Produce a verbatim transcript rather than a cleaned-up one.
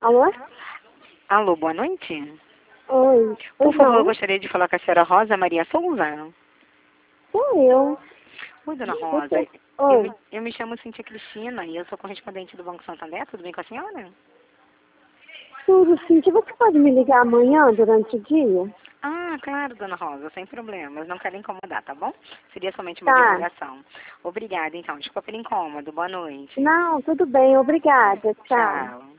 Alô? Alô, boa noite. Oi. Por Oi, favor, eu não. gostaria de falar com a senhora Rosa Maria Souza. Sou eu. Oi, dona Rosa. Você... Eu Oi. me, eu me chamo Cintia Cristina e eu sou correspondente do Banco Santander. Tudo bem com a senhora? Tudo sim. Que você pode me ligar amanhã, durante o dia? Ah, claro, dona Rosa, sem problemas. Não quero incomodar, tá bom? Seria somente uma Tá. divulgação. Obrigada, então. Desculpa pelo incômodo. Boa noite. Não, tudo bem. Obrigada. Tchau. Tchau.